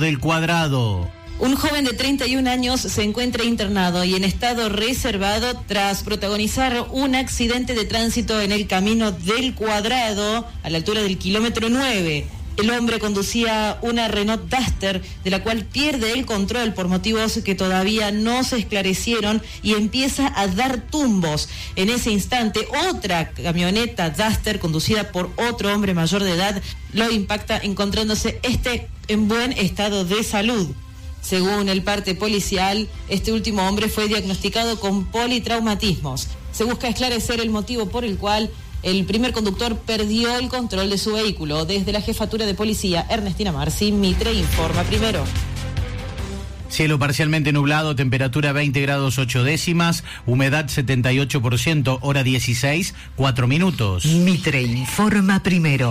del Cuadrado. Un joven de 31 años se encuentra internado y en estado reservado tras protagonizar un accidente de tránsito en el camino del Cuadrado a la altura del kilómetro 9. El hombre conducía una Renault Duster, de la cual pierde el control por motivos que todavía no se esclarecieron y empieza a dar tumbos. En ese instante, otra camioneta Duster, conducida por otro hombre mayor de edad, lo impacta, encontrándose en buen estado de salud. Según el parte policial, este último hombre fue diagnosticado con politraumatismos. Se busca esclarecer el motivo por el cual el primer conductor perdió el control de su vehículo. Desde la Jefatura de Policía, Ernestina Marci, Mitre informa primero. Cielo parcialmente nublado, temperatura 20 grados 8 décimas, humedad 78%, hora 16, 4 minutos. Mitre informa primero.